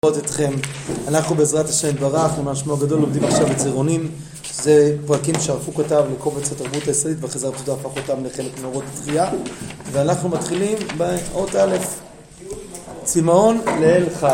לראות אתכם. אנחנו בעזרת השם יתברך, למען שמו הגדול, לומדים עכשיו בצהרונים. זה פרקים שהרב קוק כתב לקובץ התרבות הישראלית, ואחרי זה הרב צודה הפך אותם לחלק מאורות התחייה. ואנחנו מתחילים באות א', צמאון לאל חי.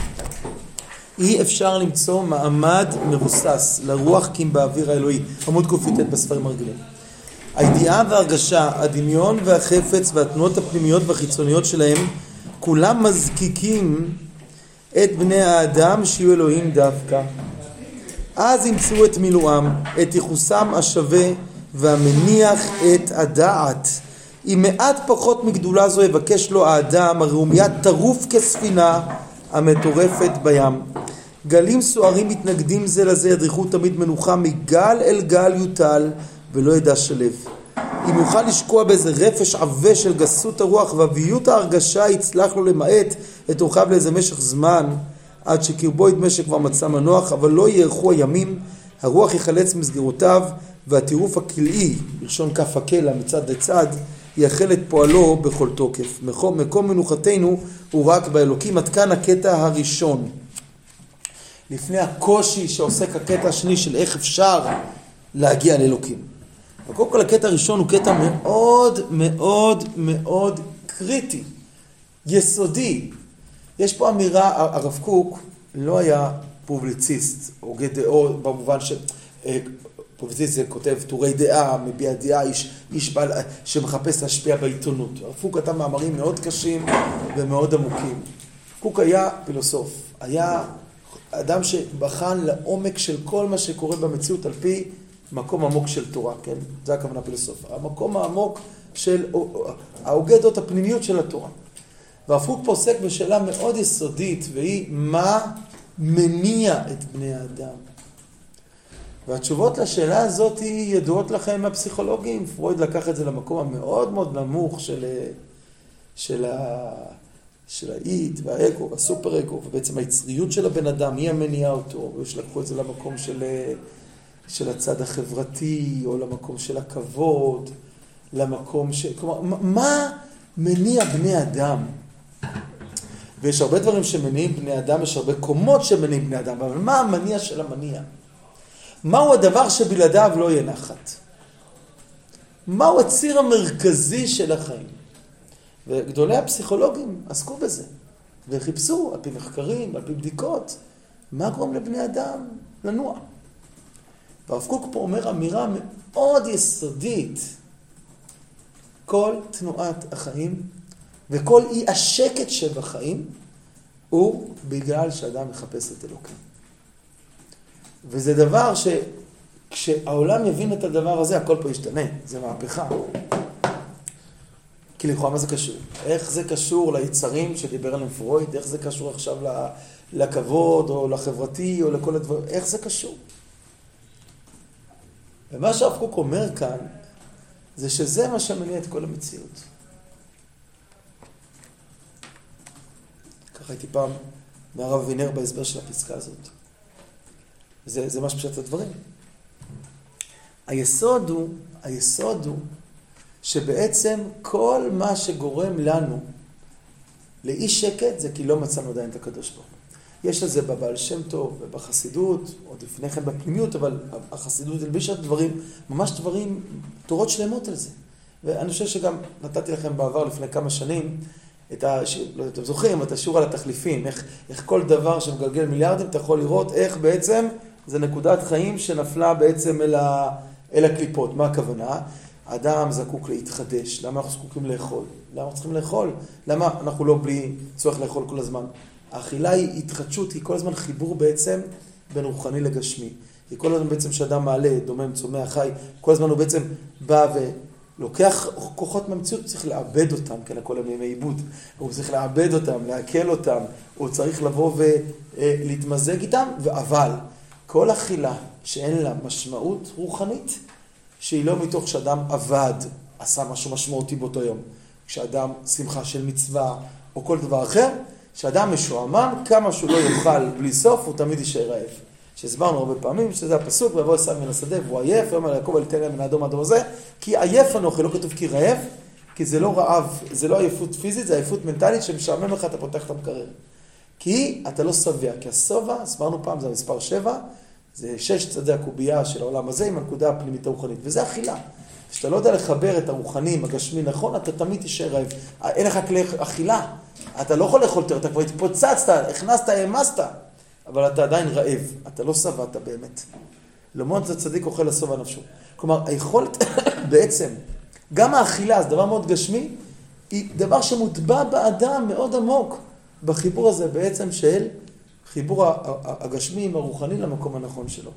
אי אפשר למצוא מעמד מבוסס לרוח כי אם באוויר האלוהי, עמוד ק"ט בספרים הרגילים. הידיעה והרגשה, הדמיון והחפץ והתנועות הפנימיות והחיצוניות שלהם, כולם מזקיקים את בני האדם שיהיו אלוהים דווקא. אז ימצאו את מילואם, את ייחוסם השווה והמניח את הדעת. אם מעט פחות מגדולה זו יבקש לו האדם, הראומיה טרוף כספינה המטורפת בים. גלים סוערים מתנגדים זה לזה, ידריכו תמיד מנוחה, מגל אל גל יוטל ולא ידע שלב. אם יוכל לשקוע באיזה רפש עבה של גסות הרוח ואביות ההרגשה, יצלח לו למעט את רוחב לאיזה משך זמן, עד שקרבו ידמה שכבר מצא מנוח, אבל לא יארכו הימים, הרוח יחלץ מסגרותיו, והטירוף הכלאי, בלשון כף הקלע מצד לצד, יחל את פועלו בכל תוקף. מקום מנוחתנו הוא רק באלוקים. עד כאן הקטע הראשון. לפני הקושי שעוסק הקטע השני של איך אפשר להגיע לאלוקים. קודם כל הקטע הראשון הוא קטע מאוד מאוד מאוד קריטי, יסודי. יש פה אמירה, הרב קוק לא היה פובליציסט, הוגה דעות, במובן שפובליציסט זה כותב טורי דעה, מביע דעה, איש בעל שמחפש להשפיע בעיתונות. הרב קוק כתב מאמרים מאוד קשים ומאוד עמוקים. קוק היה פילוסוף, היה אדם שבחן לעומק של כל מה שקורה במציאות על פי מקום עמוק של תורה, כן? זה הכוונה פילוסוף. המקום העמוק של ההוגה דעות הפנימיות של התורה. והרב קוק פה עוסק בשאלה מאוד יסודית, והיא מה מניע את בני האדם. והתשובות לשאלה הזאת ידועות לכם מהפסיכולוגים. פרויד לקח את זה למקום המאוד מאוד נמוך של האיד והאגו והסופר אגו, ובעצם היצריות של הבן אדם, היא המניעה אותו, ושלקחו את זה למקום של הצד החברתי, או למקום של הכבוד, למקום כלומר, מה מניע בני אדם? ויש הרבה דברים שמניעים בני אדם, יש הרבה קומות שמניעים בני אדם, אבל מה המניע של המניע? מהו הדבר שבלעדיו לא יהיה נחת? מהו הציר המרכזי של החיים? וגדולי הפסיכולוגים עסקו בזה, וחיפשו על פי מחקרים, על פי בדיקות, מה גורם לבני אדם לנוע. והרב קוק פה אומר אמירה מאוד יסודית. כל תנועת החיים וכל אי השקט שבחיים הוא בגלל שאדם מחפש את אלוקים. וזה דבר שכשהעולם יבין את הדבר הזה, הכל פה ישתנה. זה מהפכה. כי לכאורה מה זה קשור? איך זה קשור ליצרים שדיבר עליהם פרויד? איך זה קשור עכשיו לכבוד או לחברתי או לכל הדברים? איך זה קשור? ומה שהרב קוק אומר כאן, זה שזה מה שמניע את כל המציאות. ככה הייתי פעם מהרב וינר בהסבר של הפסקה הזאת. זה מה שפשט הדברים. היסוד הוא שבעצם כל מה שגורם לנו לאי שקט זה כי לא מצאנו עדיין את הקדוש ברוך הוא. יש לזה בבעל שם טוב ובחסידות, עוד לפני כן בפנימיות, אבל החסידות הלבישה דברים, ממש דברים, תורות שלמות על זה. ואני חושב שגם נתתי לכם בעבר לפני כמה שנים, אתם זוכרים, את השיעור על התחליפים, איך כל דבר שמגלגל מיליארדים, אתה יכול לראות איך בעצם זה נקודת חיים שנפלה בעצם אל הקליפות. מה הכוונה? האדם זקוק להתחדש. למה אנחנו זקוקים לאכול? למה אנחנו צריכים לאכול? למה אנחנו לא בלי צורך לאכול כל הזמן? האכילה היא התחדשות, היא כל הזמן חיבור בעצם בין רוחני לגשמי. היא כל הזמן בעצם שאדם מעלה, דומם, צומח, חי, כל הזמן הוא בעצם בא ולוקח כוחות מהמציאות, צריך לאבד אותם, כן, הכל הם ימי עיבוד. הוא צריך לאבד אותם, להקל אותם, הוא צריך לבוא ולהתמזג איתם, אבל כל אכילה שאין לה משמעות רוחנית, שהיא לא מתוך שאדם עבד, עשה משהו משמעותי באותו יום, כשאדם שמחה של מצווה או כל דבר אחר, שאדם משועמם, כמה שהוא לא יאכל בלי סוף, הוא תמיד יישאר רעב. שהסברנו הרבה פעמים, שזה הפסוק, ויבוא עשיו מן השדה, והוא עייף, ויאמר ליעקב אל תן להם מן האדום עד הזה, כי עייף אנוכי, לא כתוב כי רעב, כי זה לא רעב, זה לא עייפות פיזית, זה עייפות מנטלית שמשעמם לך, אתה פותח את המקרר. כי אתה לא שבע, כי השובע, הסברנו פעם, זה המספר 7, זה 6 צדי הקובייה של העולם הזה עם הנקודה הפנימית הרוחנית, וזה אכילה. כשאתה לא יודע לחבר את הרוחני עם הגשמי נכון, אתה תמיד תישאר רעב. אין לך כלי אכילה, אתה לא יכול לאכול יותר, אתה כבר התפוצצת, הכנסת, העמסת, אבל אתה עדיין רעב, אתה לא שבעת באמת. למרות הצדיק אוכל לשובע נפשו. כלומר, היכולת בעצם, גם האכילה, זה דבר מאוד גשמי, היא דבר שמוטבע באדם מאוד עמוק, בחיבור הזה בעצם של חיבור הגשמי עם הרוחני למקום הנכון שלו.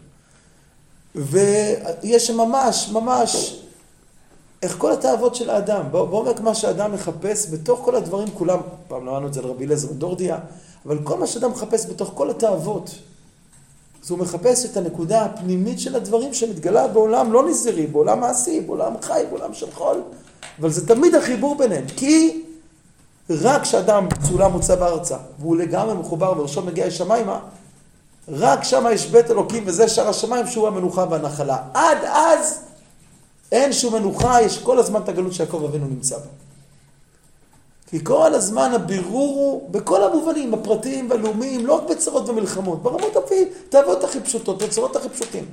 ויש ממש, איך כל התאוות של האדם, בעומק מה שהאדם מחפש בתוך כל הדברים כולם, פעם למדנו את זה לרבי אליעזר דורדיה, אבל כל מה שאדם מחפש בתוך כל התאוות, אז הוא מחפש את הנקודה הפנימית של הדברים שמתגלה בעולם לא נזירי, בעולם מעשי, בעולם חי, בעולם של חול, אבל זה תמיד החיבור ביניהם, כי רק כשאדם צולם מוצא בארצה, והוא לגמרי מחובר וראשו מגיע לשמיימה, רק שם יש בית אלוקים וזה שער השמיים שהוא המנוחה והנחלה. עד אז אין שום מנוחה, יש כל הזמן את הגלות שיעקב אבינו נמצא בה. כי כל הזמן הבירור הוא בכל המובנים, הפרטיים והלאומיים, לא רק בצרות ומלחמות, ברמות תאוות הכי פשוטות, בצרות הכי פשוטים.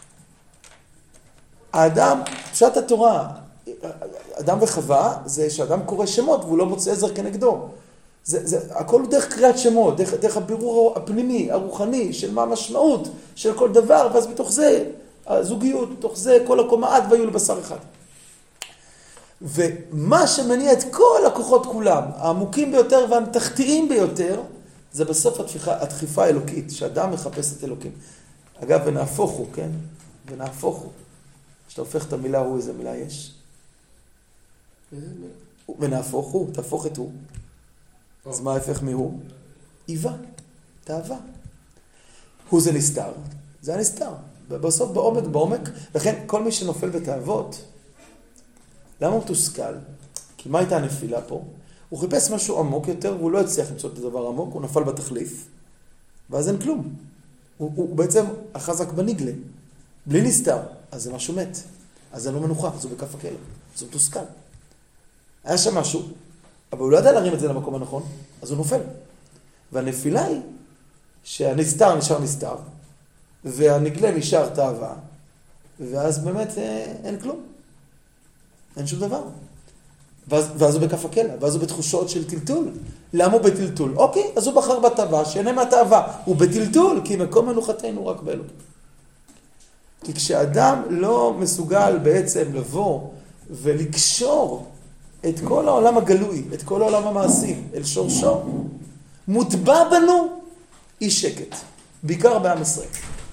האדם, פשט התורה, אדם וחווה, זה שאדם קורא שמות והוא לא מוצא עזר כנגדו. הכל הוא דרך קריאת שמות, דרך הבירור הפנימי, הרוחני, של מה המשמעות של כל דבר, ואז בתוך זה, הזוגיות, בתוך זה, כל הקומה עד והיו לבשר אחד. ומה שמניע את כל הכוחות כולם, העמוקים ביותר והתחתיים ביותר, זה בסוף הדחיפה האלוקית, שאדם מחפש את אלוקים. אגב, ונהפוך הוא, כן? ונהפוך הוא. כשאתה הופך את המילה הוא, איזה מילה יש? ונהפוך הוא, תהפוך את הוא. אז מה ההפך מהו? איבה, תאווה. הוא זה נסתר, זה הנסתר. בסוף בעומק, לכן כל מי שנופל בתאוות, למה הוא תוסכל? כי מה הייתה הנפילה פה? הוא חיפש משהו עמוק יותר, והוא לא הצליח למצוא את הדבר עמוק, הוא נפל בתחליף, ואז אין כלום. הוא בעצם החזק בנגלה, בלי נסתר, אז זה משהו מת, אז זה לא מנוחה, אז הוא בכף הכלב, אז הוא תוסכל. היה שם משהו, אבל הוא לא ידע להרים את זה למקום הנכון, אז הוא נופל. והנפילה היא שהנסתר נשאר נסתר, והנגלה נשאר תאווה, ואז באמת אין כלום. אין שום דבר. ואז הוא בכף הכלא, ואז הוא בתחושות של טלטול. למה הוא בטלטול? אוקיי, אז הוא בחר בתאווה, שאין מהתאווה. הוא בטלטול, כי מקום מנוחתנו רק באלוקים. כי כשאדם לא מסוגל בעצם לבוא ולקשור את כל העולם הגלוי, את כל העולם המעשי, אל שורשו, מוטבע בנו אי שקט, בעיקר בעם ישראל.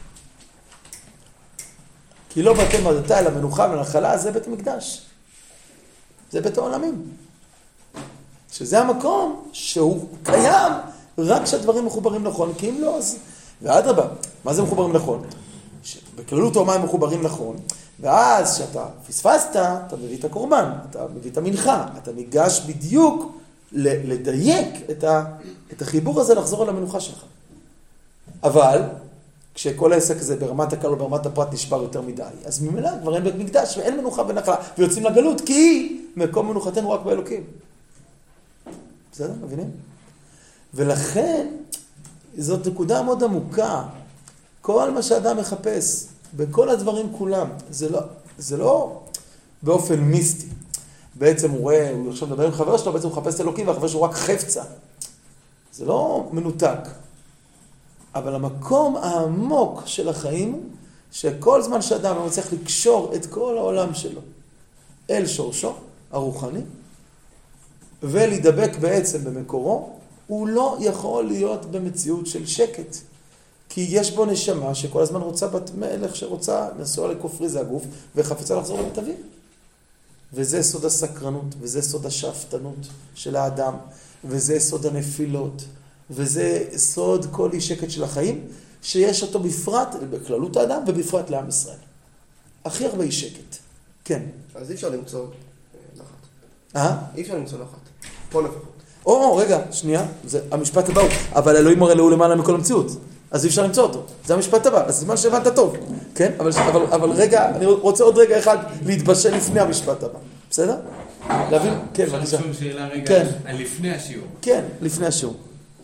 כי לא באתם עדתה אל המנוחה ולנחלה, זה בית מקדש. זה בית העולמים. שזה המקום שהוא קיים רק כשהדברים מחוברים נכון, כי אם לא, אז... ואדרבה, מה זה מחוברים נכון? בכללות המים מחוברים נכון, ואז כשאתה פספסת, אתה מביא את הקורבן, אתה מביא את המנחה, אתה ניגש בדיוק לדייק את החיבור הזה לחזור על המנוחה שלך. אבל, כשכל העסק הזה ברמת הכלל או ברמת הפרט נשבר יותר מדי, אז ממילא כבר אין בית מקדש ואין מנוחה ונחלה, ויוצאים לגלות, כי מקום מנוחתנו רק באלוקים. בסדר? מבינים? ולכן, זאת נקודה מאוד עמוקה. כל מה שאדם מחפש, בכל הדברים כולם, זה לא באופן מיסטי. בעצם הוא רואה, הוא עכשיו מדבר עם חבר שלו, בעצם הוא מחפש את אלוקים, והחבר שלו רק חפצה. זה לא מנותק. אבל המקום העמוק של החיים הוא שכל זמן שאדם הוא צריך לקשור את כל העולם שלו אל שורשו, הרוחני, ולהידבק בעצם במקורו, הוא לא יכול להיות במציאות של שקט. כי יש בו נשמה שכל הזמן רוצה בת מלך שרוצה לנסוע לכופרי, זה הגוף, וחפצה לחזור לבית אביו. וזה סוד הסקרנות, וזה סוד השאפתנות של האדם, וזה סוד הנפילות, וזה סוד כל אי שקט של החיים, שיש אותו בפרט, בכללות האדם, ובפרט לעם ישראל. הכי הרבה אי שקט. כן. אז אי אפשר למצוא לחת. אי אפשר למצוא לחת. פה לפחות. רגע, שנייה. זה המשפט הבא. אבל אלוהים מראה לו למעלה מכל המציאות. אז אי אפשר למצוא אותו. זה המשפט הבא. אז זמן שהבנת טוב. כן? אבל רגע, אני רוצה עוד רגע אחד להתבשל לפני המשפט הבא. בסדר? להבין? כן, בבקשה. אפשר לשאול שאלה רגע על לפני השיעור. כן, לפני השיעור.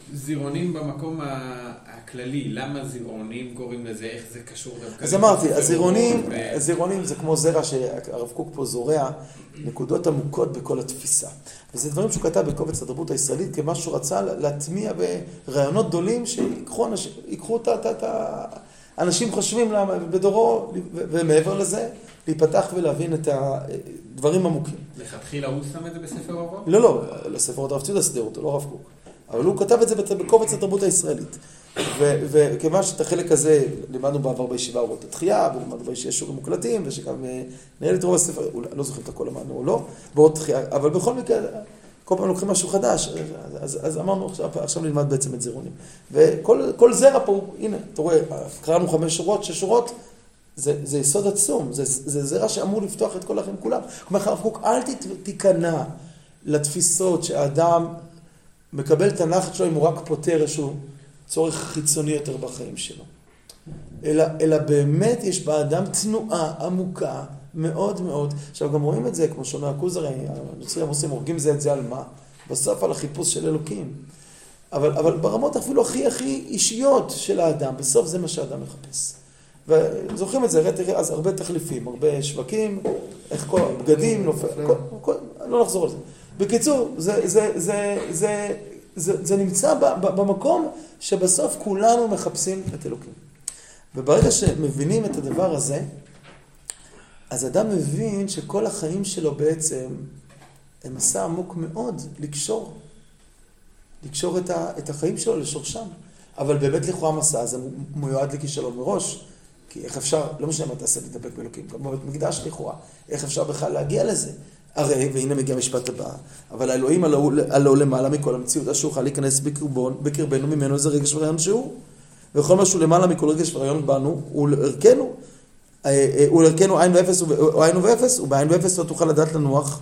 זירעונים במקום הכללי, למה זירעונים קוראים לזה, איך זה קשור? אז אמרתי, הזירעונים זה כמו זרע שהרב קוק פה זורע, נקודות עמוקות בכל התפיסה. וזה דברים שהוא כתב בקובץ התרבות הישראלית, כמה שהוא רצה להטמיע ברעיונות גדולים שיקחו את האנשים חושבים בדורו, ומעבר לזה, להיפתח ולהבין את הדברים עמוקים. לכתחילה הוא שם את זה בספר אורות? לא, לספר הרב ציודה סדר אותו, לא הרב קוק. אבל הוא כתב את זה בקובץ התרבות הישראלית. וכיוון שאת החלק הזה לימדנו בעבר בישיבה אורות התחייה, ולימדנו בישיבה שיעורים מוקלטים, ושגם נראה לי את רוב הספר, לא זוכרים את הכל למדנו או לא, באורות התחייה, אבל בכל מקרה, כל פעם לוקחים משהו חדש, אז אמרנו עכשיו נלמד בעצם את זירעונים. וכל זרע פה, הנה, אתה רואה, קראנו 5 שורות, 6 שורות, זה יסוד עצום, זה זרע שאמור לפתוח את כל החיים כולם. כלומר, הרב קוק, אל תיכנע לתפיסות שהאדם מקבל את הנחת שלו אם הוא רק פותר איזשהו צורך חיצוני יותר בחיים שלו. אלא באמת יש באדם תנועה עמוקה מאוד מאוד. עכשיו גם רואים את זה, כמו שאומר הכוזרי, הנוצרים עושים, הורגים זה את זה על מה? בסוף על החיפוש של אלוקים. אבל ברמות אפילו הכי אישיות של האדם, בסוף זה מה שהאדם מחפש. וזוכרים את זה, אז הרבה תחליפים, הרבה שווקים, איך כל בגדים, לא נחזור על זה. בקיצור, זה נמצא במקום שבסוף כולנו מחפשים את אלוקים. וברגע שמבינים את הדבר הזה, אז אדם מבין שכל החיים שלו בעצם הם מסע עמוק מאוד לקשור את החיים שלו לשורשם. אבל באמת לכאורה המסע הזה מיועד לכישלון מראש. כי איך אפשר, לא משנה מה תעשה לדבק באלוקים, כמו בית מקדש לכאורה, איך אפשר בכלל להגיע לזה? הרי, והנה מגיע המשפט הבא, אבל האלוהים עלו למעלה מכל המציאות, אשר יוכל להיכנס בקרבנו ממנו איזה רגש ורעיון שהוא, וכל משהו למעלה מכל רגש ורעיון בנו, הוא לערכנו עין ואפס, ובעין ואפס לא תוכל לדעת לנוח.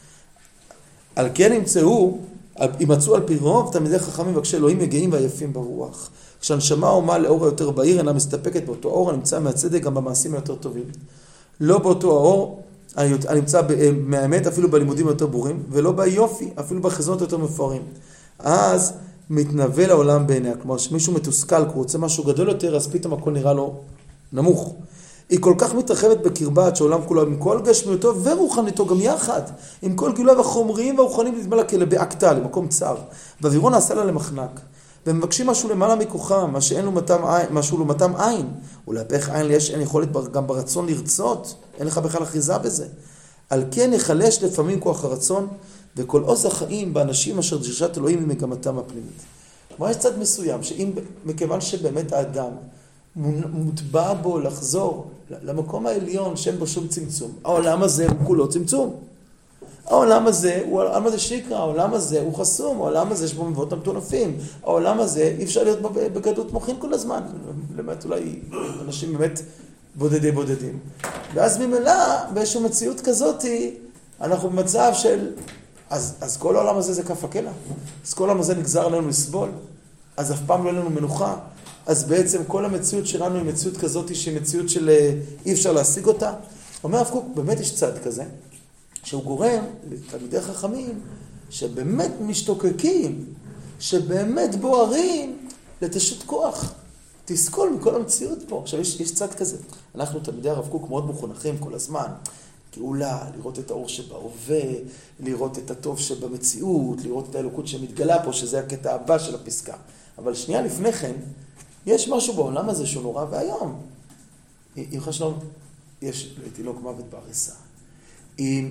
על כן ימצאו על פי רוב תלמידי חכמים ובקשי אלוהים מגיעים ועייפים ברוח. כשהנשמה עומה לאור היותר בהיר אינה מסתפקת באותו האור הנמצא מהצדק גם במעשים היותר טובים. לא באותו האור הנמצא מהאמת אפילו בלימודים יותר ברורים, ולא ביופי אפילו בחזונות יותר מפוארים. אז מתנבא לעולם בעיניה, כלומר שמישהו מתוסכל, כי הוא רוצה משהו גדול יותר, אז פתאום הכל נראה לו נמוך. היא כל כך מתרחבת בקרבה עד שהעולם כולו, עם כל גשמיותו ורוחניתו גם יחד, עם כל גילויו החומריים והרוחניים נדמה לה כבעקתה, למקום צר. ואווירון נעשה לה למחנק. והם מבקשים משהו למעלה מכוחם, משהו לעומתם עין. ולהפך עין אין יכולת גם ברצון לרצות, אין לך בכלל אחיזה בזה. על כן יחלש לפעמים כוח הרצון, וכל עוז החיים באנשים אשר דרישת אלוהים היא מגמתם הפנימית. כלומר, יש צד מסוים, מכיוון שבאמת האדם מוטבע בו לחזור למקום העליון שאין בו שום צמצום. העולם הזה הוא כולו צמצום. העולם הזה הוא העולם הזה שיקרא, העולם הזה הוא חסום, העולם הזה יש בו מבואות המטונפים, העולם הזה אי אפשר להיות בגדות מוחין כל הזמן, באמת אולי אנשים באמת בודדים. ואז ממילא באיזושהי מציאות כזאת אנחנו במצב של, אז כל העולם הזה זה כף הקלע, אז כל העולם הזה נגזר עלינו לסבול, אז אף פעם לא לנו מנוחה, אז בעצם כל המציאות שלנו היא מציאות כזאת שהיא מציאות של אי אפשר להשיג אותה. אומר הרב קוק, באמת יש צד כזה, שהוא גורם לתלמידי חכמים שבאמת משתוקקים, שבאמת בוערים לתשות כוח, תסכול מכל המציאות פה. עכשיו יש צד כזה. אנחנו תלמידי הרב קוק מאוד מחונכים כל הזמן, גאולה, לראות את האור שבהווה, לראות את הטוב שבמציאות, לראות את האלוקות שמתגלה פה, שזה הקטע הבא של הפסקה. אבל שנייה לפני כן, יש משהו בעולם הזה שהוא נורא והיום. אם חשלום, יש תינוק מוות בעריסה. אם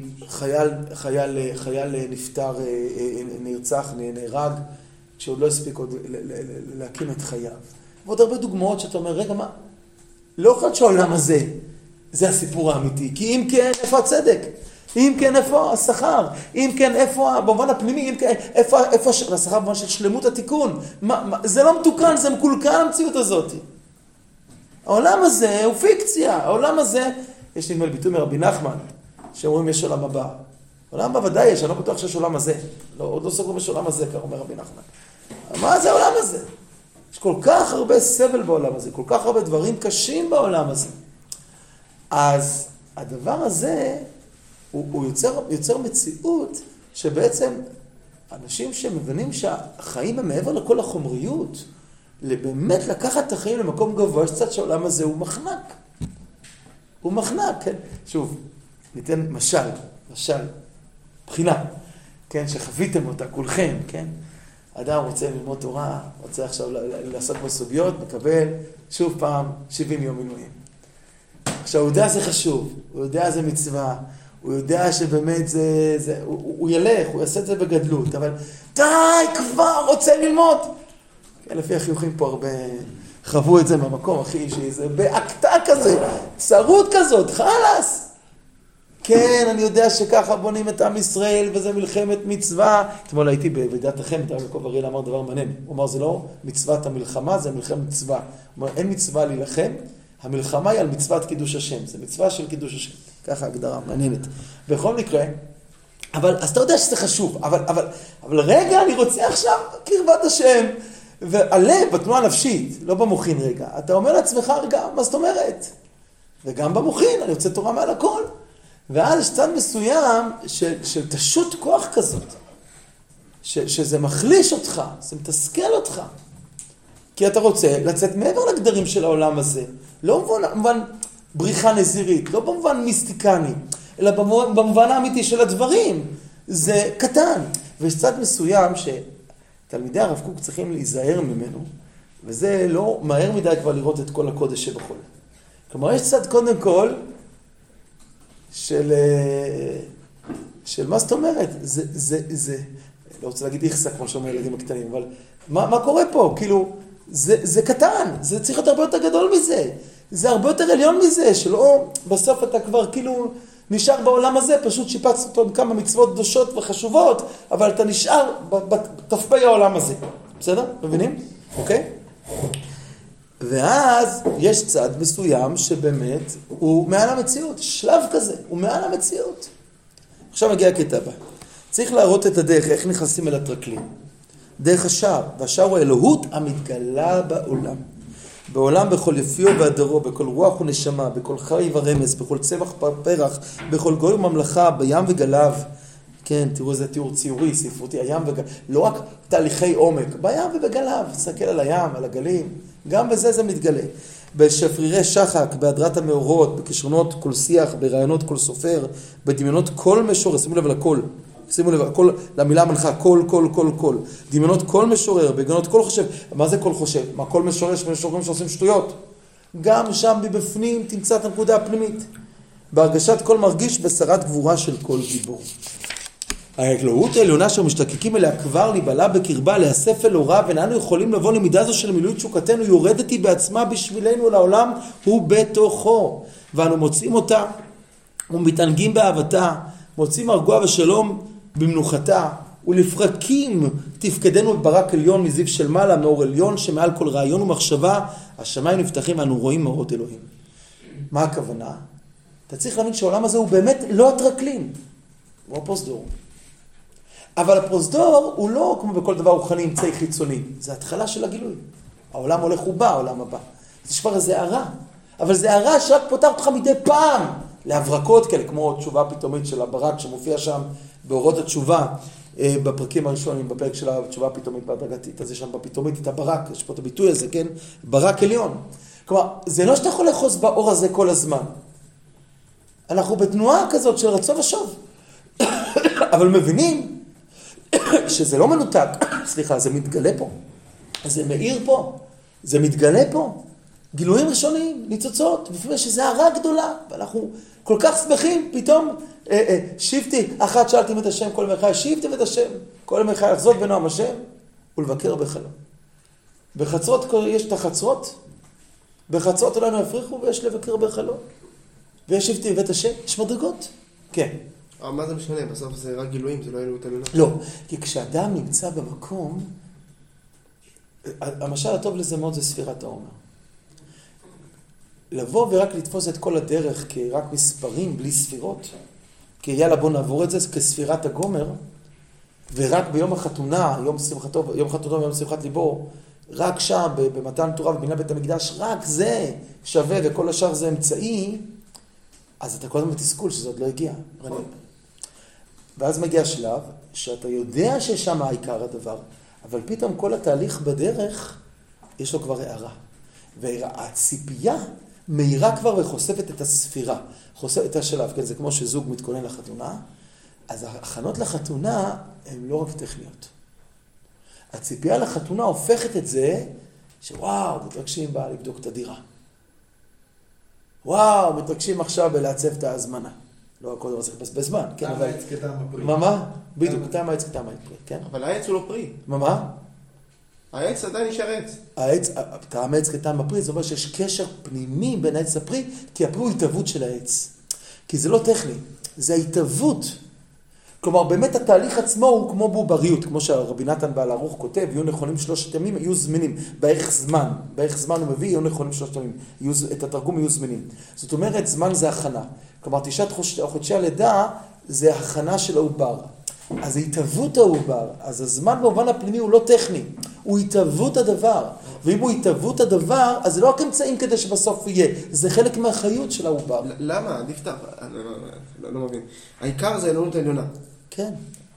חייל נפטר, נרצח, נהרג, כשעוד לא הספיק עוד להקים את חייו. ועוד הרבה דוגמאות שאתה אומר, רגע, מה? לא יכול להיות שהעולם הזה, זה הסיפור האמיתי. כי אם כן, איפה הצדק? אם כן, איפה השכר? אם כן, איפה, במובן הפנימי, אם כן, איפה השכר במובן של שלמות התיקון? זה לא מתוקן, זה מקולקל המציאות הזאת. העולם הזה הוא פיקציה. העולם הזה, יש נדמה ביטוי מרבי נחמן, שאומרים יש עולם הבא. עולם הבא ודאי יש, אני לא בטוח שיש עולם הזה. עוד לא סוגרים יש עולם הזה, כך אומר רבי נחמן. מה זה העולם הזה? יש כל כך הרבה סבל בעולם הזה, כל כך הרבה דברים קשים בעולם הזה. אז הדבר הזה, הוא יוצר מציאות שבעצם אנשים שמבינים שהחיים הם מעבר לכל החומריות, באמת לקחת את החיים למקום גבוה, יש קצת שהעולם הזה הוא מחנק. הוא מחנק, כן? שוב, ניתן משל, בחינה, כן? שחוויתם אותה כולכם, כן? אדם רוצה ללמוד תורה, רוצה עכשיו לעסוק בסוגיות, מקבל שוב פעם 70 יום מילואים. עכשיו, הוא יודע זה חשוב, הוא יודע זה מצווה, הוא יודע שבאמת הוא ילך, הוא יעשה את זה בגדלות, אבל די, כבר רוצה ללמוד. כן, לפי החיוכים פה הרבה חוו את זה מהמקום, אחי, שזה בהקטה כזה, צרות כזאת, חלס. כן, אני יודע שככה בונים את עם ישראל, וזה מלחמת מצווה. אתמול הייתי בוועידת החמ"ד, הרב יעקב אריאל אמר דבר מעניין. הוא אמר, זה לא מצוות המלחמה, זה מלחמת מצווה. הוא אומר, אין מצווה להילחם, המלחמה היא על מצוות קידוש השם. זה מצווה של קידוש השם. ככה הגדרה מעניינת. בכל מקרה, אז אתה יודע שזה חשוב, אבל רגע, אני רוצה עכשיו קרבת השם, והלב, בתנועה הנפשית, לא במוחין רגע. אתה אומר לעצמך, רגע, מה זאת אומרת? וגם במוחין, אני רוצה תורה מעל הכל. ואז יש צד מסוים של תשות כוח כזאת, שזה מחליש אותך, זה מתסכל אותך. כי אתה רוצה לצאת מעבר לגדרים של העולם הזה, לא במובן בריחה נזירית, לא במובן מיסטיקני, אלא במובן האמיתי של הדברים. זה קטן. ויש צד מסוים שתלמידי הרב קוק צריכים להיזהר ממנו, וזה לא מהר מדי כבר לראות את כל הקודש שבחול. כלומר, יש צד קודם כל, של מה זאת אומרת? זה, לא רוצה להגיד איכסה כמו שאומר ילדים הקטנים, אבל מה קורה פה? כאילו, זה קטן, זה צריך להיות הרבה יותר גדול מזה. זה הרבה יותר עליון מזה, שלא בסוף אתה כבר כאילו נשאר בעולם הזה, פשוט שיפצת אותו עם כמה מצוות קדושות וחשובות, אבל אתה נשאר בתפפי העולם הזה. בסדר? מבינים? אוקיי? ואז יש צד מסוים שבאמת הוא מעל המציאות, שלב כזה, הוא מעל המציאות. עכשיו מגיע הקטע הבא. צריך להראות את הדרך, איך נכנסים אל הטרקלין. דרך השער, והשער הוא האלוהות המתגלה בעולם. בעולם בכל יפיו והדרו, בכל רוח ונשמה, בכל חי ורמס, בכל צמח פרח, בכל גוי וממלכה, בים וגליו. כן, תראו איזה תיאור ציורי, ספרותי, הים וגליו. לא רק תהליכי עומק, בים ובגליו. תסתכל על הים, על הגלים. גם בזה זה מתגלה. בשפרירי שחק, בהדרת המאורות, בכישרונות כל שיח, ברעיונות כל סופר, בדמיונות כל משורר, שימו לב לכל, שימו לב, הכל, למילה מנחה, כל. דמיונות כל משורר, בגנות כל חושב. מה זה כל חושב? מה כל משורר? משוררים שעושים שטויות. גם שם בפנים תמצא את הנקודה הפנימית. בהרגשת כל מרגיש בסרת גבורה של כל גיבור. האלוהות העליונה שמשתקקים אליה כבר להיבלע בקרבה, להיאסף אל אורה, ואיננו יכולים לבוא למידה זו של מילוי תשוקתנו, יורדת היא בעצמה בשבילנו לעולם, הוא בתוכו. ואנו מוצאים אותה ומתענגים באהבתה, מוצאים הרגוע ושלום במנוחתה, ולפרקים תפקדנו בברק עליון מזיו של מעלה, מאור עליון שמעל כל רעיון ומחשבה, השמיים נפתחים ואנו רואים מאורות אלוהים. מה הכוונה? אתה צריך להבין שהעולם הזה הוא באמת לא הטרקלין, הוא הפרוזדור. אבל הפרוזדור הוא לא כמו בכל דבר רוחני אמצעי חיצוני, זה התחלה של הגילוי. העולם הולך ובא, העולם הבא. זה שבר איזה הערה, אבל זה הערה שרק פותח אותך מדי פעם להברקות כאלה, כמו תשובה פתאומית של הברק שמופיע שם באורות התשובה, בפרקים הראשונים, בפרק של התשובה הפתאומית בהדרגתית, אז יש שם בפתאומית את הברק, יש פה את הביטוי הזה, כן? ברק עליון. כלומר, זה לא שאתה יכול לחוס באור הזה כל הזמן. אנחנו בתנועה כזאת של רצון ושוב. אבל מבינים שזה לא מנותק, סליחה, זה מתגלה פה. זה מאיר פה, זה מתגלה פה. גילויים ראשונים, ניצוצות, לפעמים שזה הערה גדולה, ואנחנו כל כך שמחים, פתאום, שיבתי, אחת שאלתם את השם, כל מלכה, שיבתם את השם, כל מלכה לחזות בנועם השם, ולבקר בחלום. בחצרות, יש את החצרות, בחצרות אלינו הפריחו, ויש לבקר בחלום. ויש שיבתי בבית השם, יש מדרגות. כן. אבל מה זה משנה? בסוף זה רק גילויים, זה לא אלוהות עליונה. לא, כי כשאדם נמצא במקום, המשל הטוב לזה מאוד זה ספירת העומר. לבוא ורק לתפוס את כל הדרך כרק מספרים בלי ספירות, כי יאללה בוא נעבור את זה כספירת הגומר, ורק ביום החתונה, יום חתונה ויום שמחת ליבו, רק שם במתן תורה ובבניית בית המקדש, רק זה שווה וכל השאר זה אמצעי, אז אתה כל הזמן בתסכול שזה עוד לא הגיע. ואז מגיע שלב שאתה יודע ששם העיקר הדבר, אבל פתאום כל התהליך בדרך, יש לו כבר הערה. והציפייה מהירה כבר וחושפת את הספירה, חושפת את השלב, כן? זה כמו שזוג מתכונן לחתונה, אז ההכנות לחתונה הן לא רק טכניות. הציפייה לחתונה הופכת את זה, שוואו, מתרגשים בה לבדוק את הדירה. וואו, מתרגשים עכשיו בלעצב את ההזמנה. לא הכל דבר צריך בזמן, כן, אבל... טעם העץ כטעם הפרי. מה? בדיוק, טעם העץ כטעם הפרי, כן? אבל העץ הוא לא פרי. מה? העץ עדיין נשאר עץ. טעם העץ כטעם הפרי, זה אומר שיש קשר פנימי בין העץ לפרי, כי הפרי הוא התהוות של העץ. כי זה לא טכני, זה ההתהוות. כלומר, באמת התהליך עצמו הוא כמו בעובריות, כמו שהרבי נתן בעל ערוך כותב, יהיו נכונים 3 ימים, יהיו זמינים. בערך זמן הוא מביא, יהיו נכונים 3 ימים. את התרגום יהיו זמינים. זאת אומרת, זמן זה הכנה. כלומר, 9 חודשי הלידה זה הכנה של העובר. אז זה התהוות העובר. אז הזמן במובן הפנימי הוא לא טכני, הוא התהוות הדבר. ואם הוא התהוות הדבר, אז זה לא רק אמצעים כדי שבסוף יהיה, זה חלק מהחיות של העובר. למה? נפתח, לא מבין. העיקר זה העליונות העליונה. כן.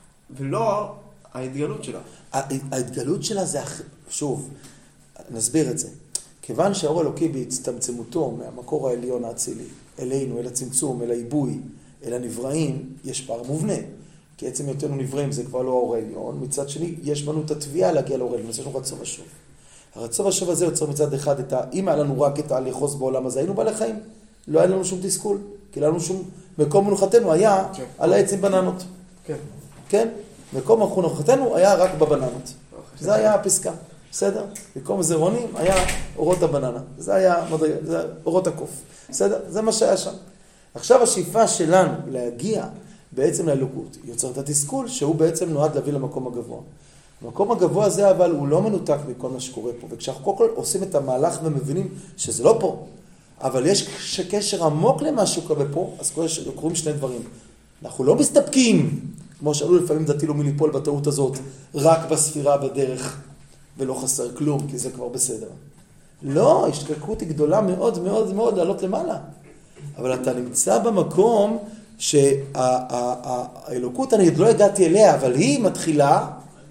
ולא ההתגלות שלה. ההתגלות שלה זה, שוב, נסביר את זה. כיוון שהאור אלוקי בהצטמצמותו מהמקור העליון האצילי, אלינו, אל הצמצום, אל העיבוי, אל הנבראים, יש פער מובנה. כי עצם היותנו נבראים זה כבר לא האור העליון. מצד שני, יש בנו את התביעה להגיע לאור העליון, יש לנו רצון ושוב. הרצון ושוב הזה יוצר מצד אחד אם היה לנו רק את הלחוס בעולם הזה, היינו בעלי חיים. לא היה לנו שום תסכול, כי לנו שום... מקום מנוחתנו היה על העץ עם בננות. כן. כן? מקום מנוחתנו היה רק בבננות. זה היה הפסקה. בסדר? מקום זרעונים היה אורות הבננה. זה היה אורות הקוף. בסדר? זה מה שהיה שם. עכשיו השאיפה שלנו להגיע בעצם לאלוקות יוצר את התסכול, שהוא בעצם נועד להביא למקום הגבוה. המקום הגבוה הזה אבל הוא לא מנותק מכל מה שקורה פה, וכשאנחנו כל עושים את המהלך ומבינים שזה לא פה, אבל יש קשר עמוק למה שקורה פה, אז קוראים 2 דברים. אנחנו לא מסתפקים, כמו שאלו לפעמים דתי לא מליפול בטעות הזאת, רק בספירה בדרך, ולא חסר כלום, כי זה כבר בסדר. לא, השתקעות היא גדולה מאוד מאוד מאוד לעלות למעלה. אבל אתה נמצא במקום שהאלוקות, אני עוד לא הגעתי אליה, אבל היא מתחילה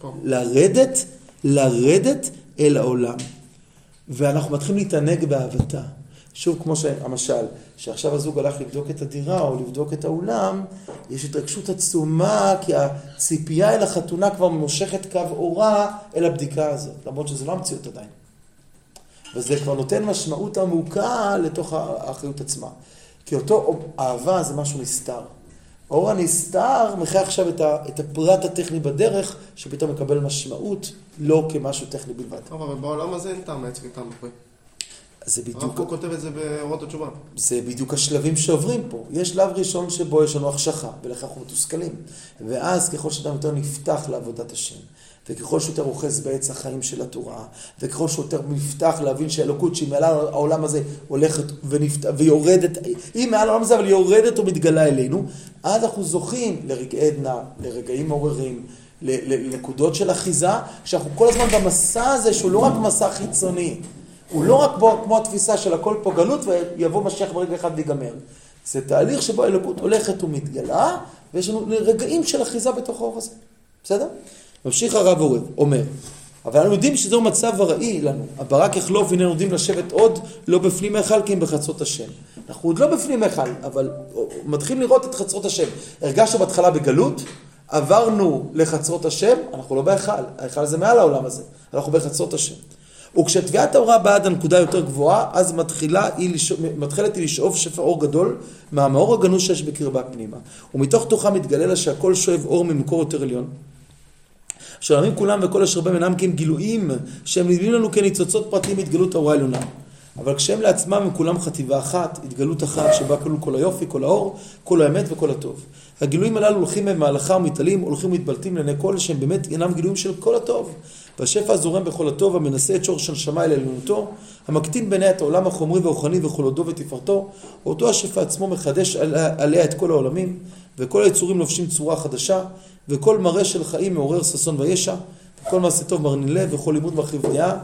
לרדת אל העולם. ואנחנו מתחילים להתענג באהבתה. שוב, כמו שהמשל, שעכשיו הזוג הלך לבדוק את הדירה או לבדוק את האולם, יש התרגשות עצומה, כי הציפייה אל החתונה כבר מושכת קו אורה אל הבדיקה הזאת, למרות שזה לא המציאות עדיין. וזה כבר נותן משמעות עמוקה לתוך האחריות עצמה. כי אותו אהבה זה משהו נסתר. האור הנסתר מחיה עכשיו את הפרט הטכני בדרך, שפתאום מקבל משמעות לא כמשהו טכני בלבד. טוב, אבל בעולם הזה אין טעם העץ וטעם הפרי. זה בדיוק... הרב קוק כותב את זה באורות התשובה. זה בדיוק השלבים שעוברים פה. יש שלב ראשון שבו יש לנו החשכה, ולכך אנחנו מתוסכלים. ואז ככל שאדם יותר נפתח לעבודת השם, וככל שיותר רוחז בעץ החיים של התורה, וככל שיותר נפתח להבין שהאלוקות שהיא מעל העולם הזה הולכת ויורדת, היא מעל העולם הזה אבל היא יורדת ומתגלה אלינו, אז אנחנו זוכים לרגעי עדנה, לרגעים מעוררים, לנקודות של אחיזה, שאנחנו כל הזמן במסע הזה שהוא לא רק מסע חיצוני, הוא לא רק כמו התפיסה של הכל פה גלות ויבוא משיח ברגע אחד ויגמר. זה תהליך שבו האלוקות הולכת ומתגלה, ויש לנו רגעים של אחיזה בתוך האור הזה. בסדר? ממשיך הרב עורב, אומר, אבל אנחנו יודעים שזהו מצב הראי לנו. הברק יחלוף, הנה יודעים לשבת עוד לא בפנים היכל כי אם בחצרות השם. אנחנו עוד לא בפנים היכל, אבל מתחילים לראות את חצרות השם. הרגשנו בהתחלה בגלות, עברנו לחצרות השם, אנחנו לא בהיכל. ההיכל זה מעל העולם הזה, אנחנו בחצרות השם. וכשתביעת ההוראה באה עד הנקודה יותר גבוהה, אז מתחילת היא לשאוב שפע אור גדול מהמאור הגנוז שיש בקרבה פנימה. ומתוך תוכה מתגלה לה שהכל שואב אור ממקור יותר עליון. שעולמים כולם וכל אשר בהם אינם כי הם גילויים, שהם נדמים לנו כניצוצות פרטים התגלות האורה העליונה. אבל כשהם לעצמם הם כולם חטיבה אחת, התגלות אחת שבה כלול כל היופי, כל האור, כל האמת וכל הטוב. הגילויים הללו הולכים במהלכה ומתעלים, הולכים ומתבלטים לעיני כל שהם באמת אינם גילויים של כל הטוב. והשפע הזורם בכל הטוב, המנסה את שורש הנשמה אל עליונותו, המקטין בעיני את העולם החומרי והרוחני וכל הודו ותפארתו, אותו השפע עצמו מחדש עליה את כל העולמים, וכל היצורים לובשים צורה חדשה, וכל מראה של חיים מעורר ששון וישע, וכל מעשה טוב מרנין לב, וכל לימוד מרחיב דעה,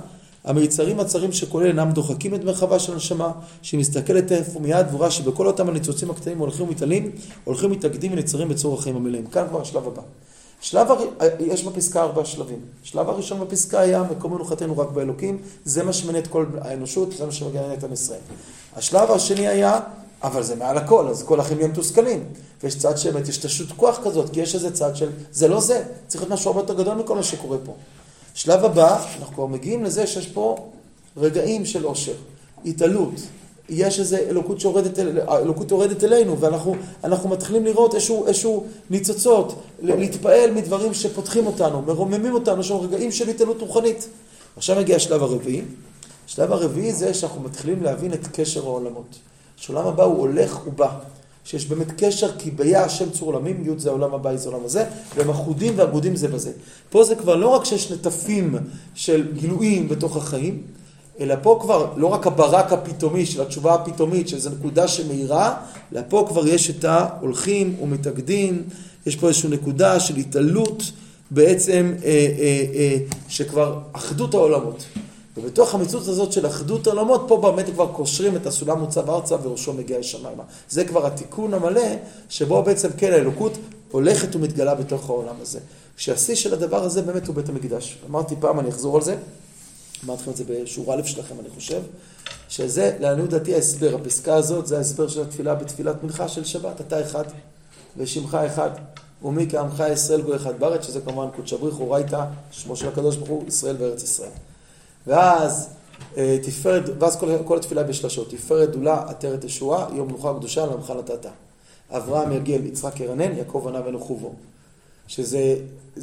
המיצרים הצרים שכולל אינם דוחקים את מרחבה של הנשמה, שהיא מסתכלת איפה מיד ורואה שבכל אותם הניצוצים הקטנים הולכים ומתעלים, הולכים מתאגדים ונצרים בצור החיים המלאים. כאן כבר השלב הבא. יש בפסקה 4 שלבים. השלב הראשון בפסקה היה מקום מנוחתנו רק באלוקים, זה מה שמנה את כל האנושות, זה מה שמגנה את עם ישראל. השלב השני היה, אבל זה מעל הכל, אז כל החיים יהיו מתוסכלים. ויש צד שבאמת, יש תשות כוח כזאת, כי יש איזה צד של, זה לא זה, צריך להיות משהו הרבה יותר גדול מכל מה שקורה פה. שלב הבא, אנחנו כבר מגיעים לזה שיש פה רגעים של עושר, התעלות. יש איזו אלוקות יורדת אלינו, ואנחנו מתחילים לראות איזשהו ניצוצות, להתפעל מדברים שפותחים אותנו, מרוממים אותנו, יש לנו רגעים של התעלות רוחנית. עכשיו מגיע השלב הרביעי. השלב הרביעי זה שאנחנו מתחילים להבין את קשר העולמות. שהעולם הבא הוא הולך ובא. שיש באמת קשר, כי ביה השם צור עולמים, י' זה העולם הבא, זה העולם הזה, והם אחודים ואגודים זה בזה. פה זה כבר לא רק שיש נטפים של גילויים בתוך החיים, אלא פה כבר לא רק הברק הפתאומי של התשובה הפתאומית, שזו נקודה שמהירה, אלא פה כבר יש את ההולכים ומתאגדים, יש פה איזושהי נקודה של התעלות, בעצם שכבר אחדות העולמות. ובתוך המציאות הזאת של אחדות העולמות, פה באמת כבר קושרים את הסולם מוצב ארצה וראשו מגיע לשמיימה. זה כבר התיקון המלא, שבו בעצם כן האלוקות הולכת ומתגלה בתוך העולם הזה. כשהשיא של הדבר הזה באמת הוא בית המקדש. אמרתי פעם, אני אחזור על זה, אמרתי לכם את זה בשורה א' שלכם, אני חושב, שזה לעניות דעתי ההסבר. הפסקה הזאת זה ההסבר של התפילה בתפילת מנחה של שבת. אתה אחד ושמך אחד, ומי כעמך ישראל גוי אחד בארץ, שזה כמובן קודש בריך אורייתא, שמו של הקדוש ברוך הוא, ישראל וארץ ישראל. ואז ואז כל התפילה בשלשות, תפארת גדולה, עטרת ישועה, יום מנוחה קדושה, לעמך נתת. אברהם יגל, יצחק ירנן, יעקב ענה ונוחובו. שזה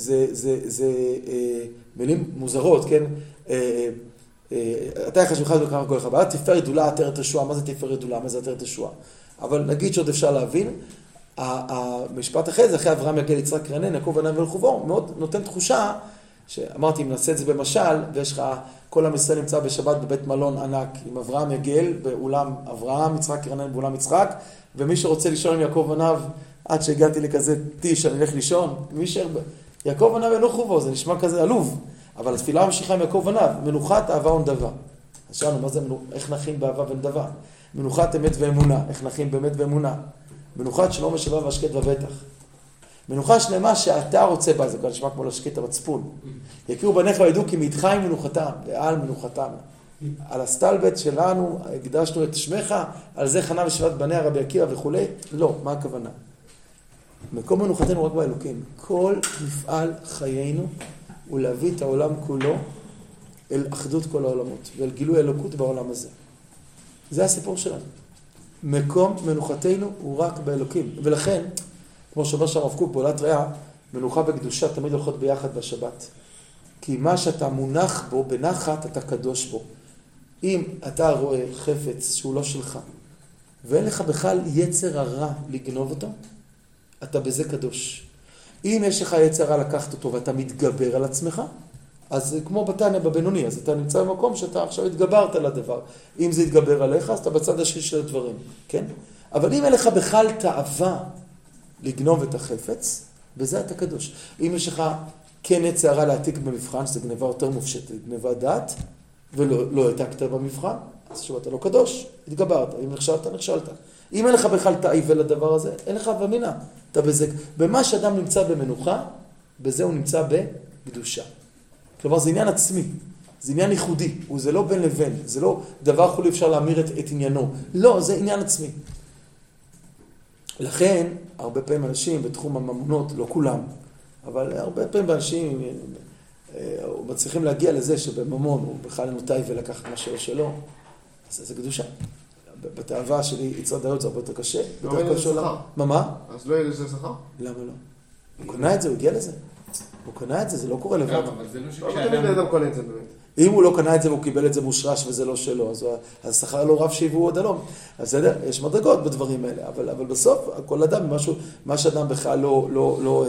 מילים מוזרות, כן? אתה אחד שמך וכמה כל אחד. תפארת גדולה, עטרת ישועה, מה זה תפארת גדולה? מה זה עטרת ישועה? אבל נגיד שעוד אפשר להבין, המשפט אחרי זה, אחרי אברהם יגל, יצחק ירנן, יעקב ענה ונוחובו, מאוד נותן תחושה, שאמרתי, אם נעשה את זה במשל, ויש לך, כל עם ישראל נמצא בשבת בבית מלון ענק, עם אברהם יגל באולם אברהם, יצחק ירנן באולם יצחק, ומי שרוצה לישון עם יעקב עניו, עד שהגעתי לכזה טיש, אני אלך לישון, יעקב עניו ונוחובו, זה נשמע כזה עלוב, אבל התפילה ממשיכה עם יעקב עניו, מנוחת אהבה ונדבה. אז שאלנו, מה זה, איך נחים באהבה ונדבה? מנוחת אמת ואמונה, איך נחים באמת ואמונה? מנוחת שלום ושלווה והשקט ובטח. מנוחה שלמה שאתה רוצה בה, זה כבר נשמע כמו להשקיט המצפון. יכירו בניך וידעו כי מאיתך היא מנוחתם, ועל מנוחתם. על הסטלבט שלנו הקדשנו את שמך, על זה חנה ושבעת בניה רבי עקיבא וכו'. לא, מה הכוונה? מקום מנוחתנו רק באלוקים. כל מפעל חיינו הוא להביא את העולם כולו אל אחדות כל העולמות, ואל גילוי אלוקות בעולם הזה. זה הסיפור שלנו. מקום מנוחתנו הוא רק באלוקים. ולכן, כמו שאומר שהרב קוק בעולת רעה, מנוחה וקדושה תמיד הולכות ביחד בשבת. כי מה שאתה מונח בו, בנחת, אתה קדוש בו. אם אתה רואה חפץ שהוא לא שלך, ואין לך בכלל יצר הרע לגנוב אותו, אתה בזה קדוש. אם יש לך יצר רע לקחת אותו ואתה מתגבר על עצמך, אז כמו בתניא בבינוני, אז אתה נמצא במקום שאתה עכשיו התגברת על הדבר. אם זה יתגבר עליך, אז אתה בצד השני של הדברים, כן? אבל אם אין לך בכלל תאווה לגנוב את החפץ, בזה אתה קדוש. אם יש לך כן יצר רע להעתיק במבחן, שזו גניבה יותר מופשטת, גניבה דעת, ולא העתקת במבחן, אז שוב אתה לא קדוש, התגברת. אם נכשלת, נכשלת. אם אין לך בכלל תאווה לדבר הזה, אין לך אמינה. אתה בזה, במה שאדם נמצא במנוחה, בזה הוא נמצא בקדושה. כלומר, זה עניין עצמי, זה עניין ייחודי, זה לא בין לבין, זה לא דבר חולי אפשר להמיר את עניינו. לא, זה עניין עצמי. לכן, הרבה פעמים אנשים בתחום הממונות, לא כולם, אבל הרבה פעמים אנשים מצליחים להגיע לזה שבממון הוא בכלל נוטה ולקחת מה שלו, אז זה קדושה. בתאווה שלי יצר דעות זה הרבה יותר קשה. לא יהיה לזה שכר. מה? אז לא יהיה לזה שכר? למה לא? הוא קנה את זה, הוא הגיע לזה. הוא קנה את זה, זה לא קורה לבד. אבל זה לא שכשאדם... לא תמיד אדם קונה את זה באמת. אם הוא לא קנה את זה והוא קיבל את זה מושרש וזה לא שלו, אז השכר לא רב שהביאו עוד אלום. אז בסדר, יש מדרגות בדברים האלה, אבל בסוף, כל אדם, מה שאדם בכלל לא...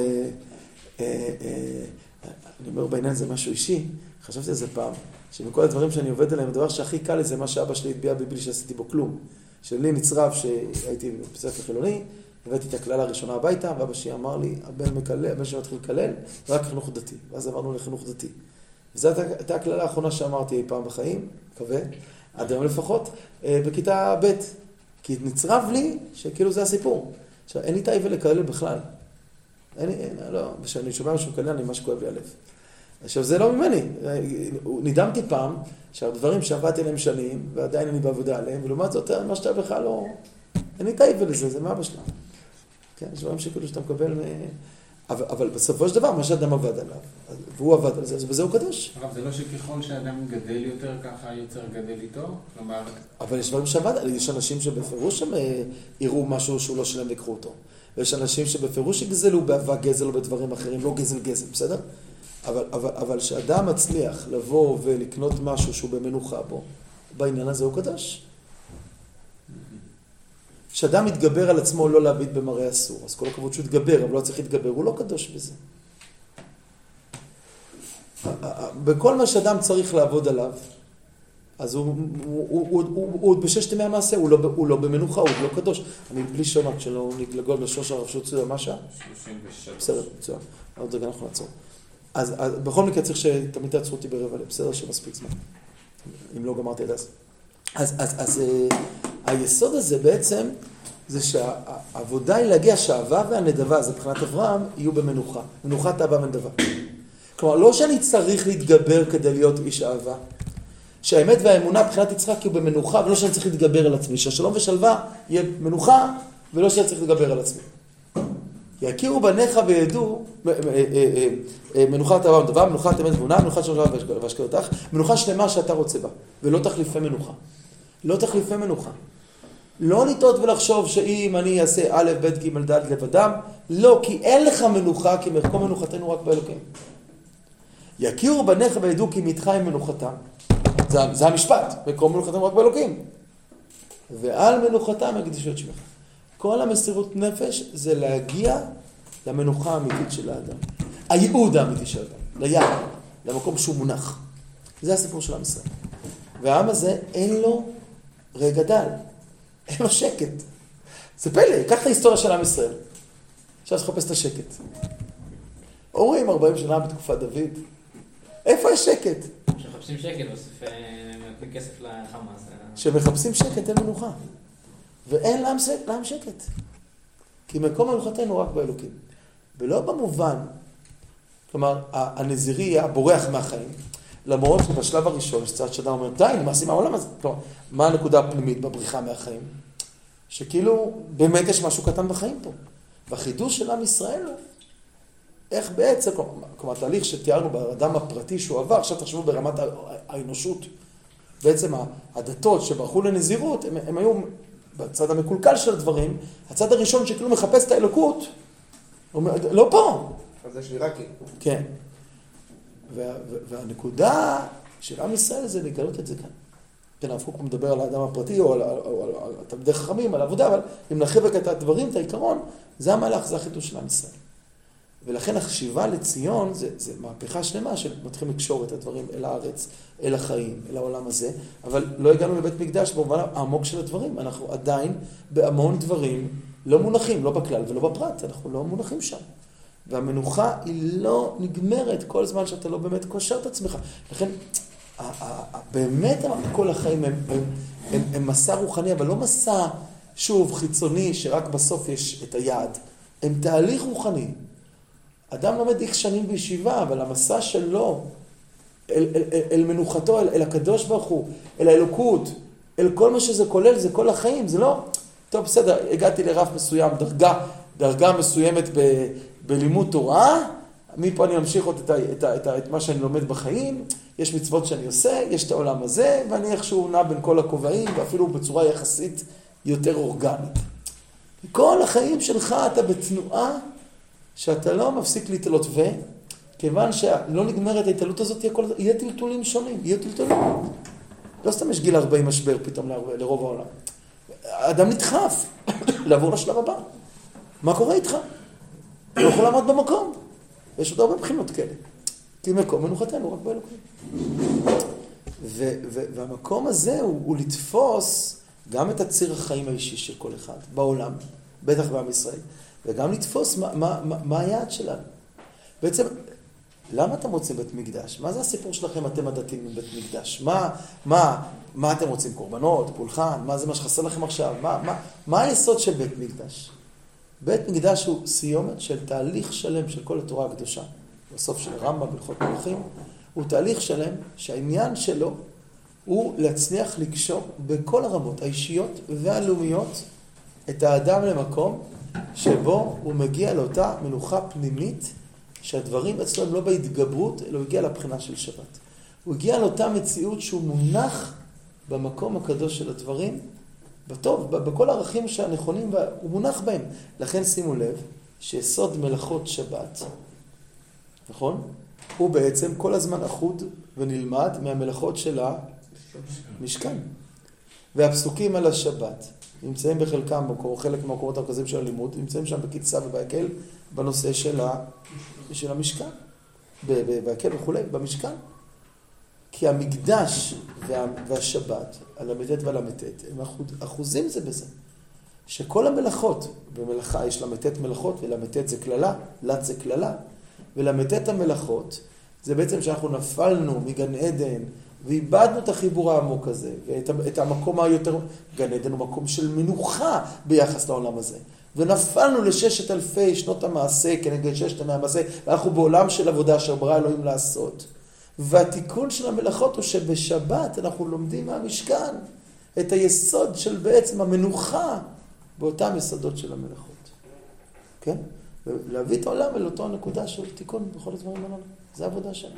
אני אומר בעניין זה משהו אישי, חשבתי על זה פעם, שמכל הדברים שאני עובד עליהם, הדבר שהכי קל לי זה מה שאבא שלי התביע בי בלי שעשיתי בו כלום. שלי נצרב שהייתי בספר חילוני, הבאתי את הכללה הראשונה הביתה, ואבא שלי אמר לי, הבן שלי מתחיל לקלל, רק חינוך דתי. ואז עברנו לחינוך דתי. וזו הייתה הכללה האחרונה שאמרתי אי פעם בחיים, מקווה, עד היום לפחות, בכיתה ב', כי נצרב לי שכאילו זה הסיפור. עכשיו, אין לי את האבל לכאלה בכלל. לא, כשאני שומע משהו כאלה, אני ממש כואב לי הלב. עכשיו, זה לא ממני. נדמתי פעם שהדברים שעבדתי עליהם שנים, ועדיין אני בעבודה עליהם, ולעומת זאת, מה שאתה בכלל לא... אין לי את האבל לזה, זה מה אבא שלה. כן, יש דברים שכאילו שאתה מקבל... אבל בסופו של דבר, מה שאדם עבד עליו, והוא עבד על זה, אז בזה הוא קדוש. אבל זה לא שככל שאדם גדל יותר, ככה היוצר גדל איתו? כלומר... אבל יש דברים שעבד עליו, יש אנשים שבפירוש הם יראו משהו שהוא לא שלם ויקחו אותו. ויש אנשים שבפירוש יגזלו באהבה גזל או בדברים אחרים, לא גזל, בסדר? אבל שאדם מצליח לבוא ולקנות משהו שהוא במנוחה בו, בעניין הזה הוא קדוש. כשאדם מתגבר על עצמו לא להביט במראה אסור, אז כל הכבוד שהוא יתגבר, אבל לא צריך להתגבר, הוא לא קדוש בזה. בכל מה שאדם צריך לעבוד עליו, אז הוא בששת ימי המעשה, הוא לא במנוחה, הוא לא קדוש. אני בלי שונות שלא נגלגול בשוש הרב שוצא, מה שעה? 36. בסדר, מצוין. עוד רגע אנחנו נעצור. אז בכל מקרה צריך שתמיד תעצרו אותי ברבע לב, בסדר שמספיק זמן. אם לא גמרתי עד אז. אז היסוד הזה בעצם, זה שהעבודה היא להגיע שהאהבה והנדבה, זה מבחינת אברהם, יהיו במנוחה. מנוחת אהבה ונדבה. כלומר, לא שאני צריך להתגבר כדי להיות איש אהבה. שהאמת והאמונה מבחינת יצחק יהיו במנוחה, ולא שאני צריך להתגבר על עצמי. שהשלום ושלווה יהיה מנוחה, ולא שאני צריך להתגבר על עצמי. יכירו בניך וידעו, מנוחת אהבה ונדבה, מנוחת אמת ואמונה, מנוחת שלום והשקעותך, מנוחה שלמה שאתה רוצה בה, ולא תחליפי מנוחה. לא תחליפי מנוחה. לא לטעות ולחשוב שאם אני אעשה א', ב', ג', ד' לבדם, לא, כי אין לך מנוחה, כי מקום מנוחתנו רק באלוקים. יכירו בניך וידעו כי מתך עם מנוחתם. זה המשפט, מקום מנוחתנו רק באלוקים. ועל מנוחתם יקדישו את שמך. כל המסירות נפש זה להגיע למנוחה האמיתית של האדם. הייעוד האמיתי של האדם, ליעד, למקום שהוא מונח. זה הסיפור של עם ישראל. והעם הזה אין לו רגע דל. אין לו שקט. זה פלא, קח את ההיסטוריה של עם ישראל. עכשיו לחפש את השקט. אומרים 40 שנה בתקופת דוד, איפה יש שקט? כשמחפשים שקט, אוסף כסף לחמאס. כשמחפשים שקט אין מנוחה. ואין לעם שקט. כי מקום מנוחתנו רק באלוקים. ולא במובן, כלומר, הנזירי הבורח מהחיים, למרות שבשלב הראשון, שצד שאדם אומר, די, נמאסים מהעולם הזה. כלומר, מה הנקודה הפנימית בבריחה מהחיים? שכאילו, באמת יש משהו קטן בחיים פה. והחידוש של עם ישראל הוא, איך בעצם, כלומר, תהליך שתיארנו באדם הפרטי שהוא עבר, עכשיו תחשבו ברמת האנושות. בעצם הדתות שברחו לנזירות, הם היו בצד המקולקל של הדברים, הצד הראשון שכאילו מחפש את האלוקות, הוא אומר, לא פה. אז זה שבירה כאילו. כן. והנקודה של עם ישראל זה לגלות את זה כאן. כן, הרב קוק מדבר על האדם הפרטי או על תלמידי חכמים, על העבודה, אבל אם נחבק את הדברים, את העיקרון, זה המהלך, זה החידוש של עם ישראל. ולכן החשיבה לציון זה מהפכה שלמה שמתחילים לקשור את הדברים אל הארץ, אל החיים, אל העולם הזה, אבל לא הגענו לבית מקדש במובן העמוק של הדברים. אנחנו עדיין בהמון דברים לא מונחים, לא בכלל ולא בפרט, אנחנו לא מונחים שם. והמנוחה היא לא נגמרת כל זמן שאתה לא באמת קושר את עצמך. לכן, באמת כל החיים הם מסע רוחני, אבל לא מסע, שוב, חיצוני, שרק בסוף יש את היעד. הם תהליך רוחני. אדם לומד איקס שנים בישיבה, אבל המסע שלו, אל מנוחתו, אל הקדוש ברוך הוא, אל האלוקות, אל כל מה שזה כולל, זה כל החיים, זה לא, טוב, בסדר, הגעתי לרף מסוים, דרגה מסוימת בלימוד תורה, מפה אני ממשיך עוד את מה שאני לומד בחיים, יש מצוות שאני עושה, יש את העולם הזה, ואני איכשהו נע בין כל הכובעים, ואפילו בצורה יחסית יותר אורגנית. כל החיים שלך אתה בתנועה, שאתה לא מפסיק להתעלות, וכיוון שלא נגמרת ההתעלות הזאת, יהיה טלטולים שונים, יהיה טלטולים. לא סתם יש גיל 40 משבר פתאום לרוב העולם. האדם נדחף לעבור לשלב הבא. מה קורה איתך? לא יכול לעמוד במקום. יש עוד הרבה בחינות כאלה. כי מקום מנוחתנו רק באלוקים. והמקום הזה הוא לתפוס גם את הציר החיים האישי של כל אחד בעולם, בטח בעם ישראל. וגם לתפוס מה היעד שלנו. בעצם, למה אתם רוצים בית מקדש? מה זה הסיפור שלכם, אתם הדתיים עם בית מקדש? מה אתם רוצים? קורבנות, פולחן? מה זה מה שחסר לכם עכשיו? מה היסוד של בית מקדש? בית מקדש הוא סיומת של תהליך שלם של כל התורה הקדושה. בסוף של רמב"ם בהלכות מלכים, הוא תהליך שלם שהעניין שלו הוא להצליח לקשור בכל הרמות האישיות והלאומיות את האדם למקום שבו הוא מגיע לאותה מנוחה פנימית שהדברים אצלו הם לא בהתגברות, אלא הוא הגיע לבחינה של שבת. הוא הגיע לאותה מציאות שהוא מונח במקום הקדוש של הדברים, בטוב, בכל הערכים שהנכונים, הוא מונח בהם. לכן שימו לב שיסוד מלאכות שבת, נכון? הוא בעצם כל הזמן אחוד ונלמד מהמלאכות של המשכן. והפסוקים על השבת נמצאים בחלקם, חלק מהמקומות המרכזיים של הלימוד, נמצאים שם בקיצה ובהקל בנושא של המשכן, בהקל וכו', במשכן. כי המקדש והשבת, על המתת ועל המתת, הם אחוזים זה בזה. שכל המלאכות, במלאכה יש למתת מלאכות, ולמתת זה כללה, לת זה כללה, ולמתת המלאכות, זה בעצם שאנחנו נפלנו מגן עדן, ואיבדנו את החיבור העמוק הזה, ואת המקום היותר, גן עדן הוא מקום של מנוחה ביחס לעולם הזה. ונפלנו ל6,000 שנות המעשה, כנגד 6 ימי המעשה, ואנחנו בעולם של עבודה אשר ברא אלוהים לעשות. והתיקון של המלאכות הוא שבשבת אנחנו לומדים מהמשכן את היסוד של בעצם המנוחה באותם יסודות של המלאכות. כן? ולהביא את העולם אל אותו הנקודה של תיקון בכל הדברים הללו. זה העבודה שלנו.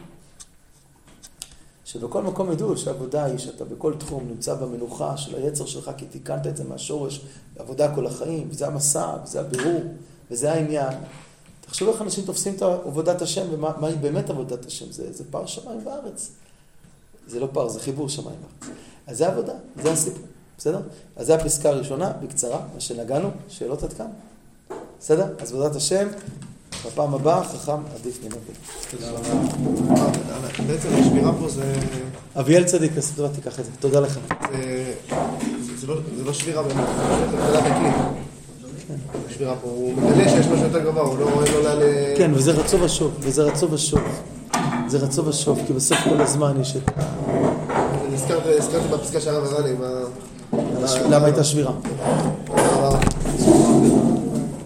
שבכל מקום ידעו שהעבודה היא שאתה בכל תחום נמצא במנוחה של היצר שלך, כי תיקנת את זה מהשורש, בעבודה כל החיים, וזה המסע, וזה הבירור, וזה העניין. תחשבו איך אנשים תופסים את עבודת השם, ומה היא באמת עבודת השם? זה פער שמיים וארץ. זה לא פער, זה חיבור שמיים וארץ. אז זה העבודה, זה הסיפור, בסדר? אז זה הפסקה הראשונה, בקצרה, מה שנגענו, שאלות עד כאן. בסדר? אז עבודת השם, בפעם הבאה, חכם עדיף מנביא. תודה רבה. בעצם השבירה פה זה... אביאל צדיק, הסדרה תיקח את זה. תודה לך. זה לא שבירה באמת, זה מגלה בכלי. השבירה פה, הוא מגלה שיש משהו יותר גבוה, הוא לא רואה לא ל... כן, וזה רצו ושוב, וזה רצו ושוב. זה רצו ושוב, כי בסוף כל הזמן יש את... נזכרתי בפסקה של הרב הרני, למה הייתה שבירה? תודה רבה.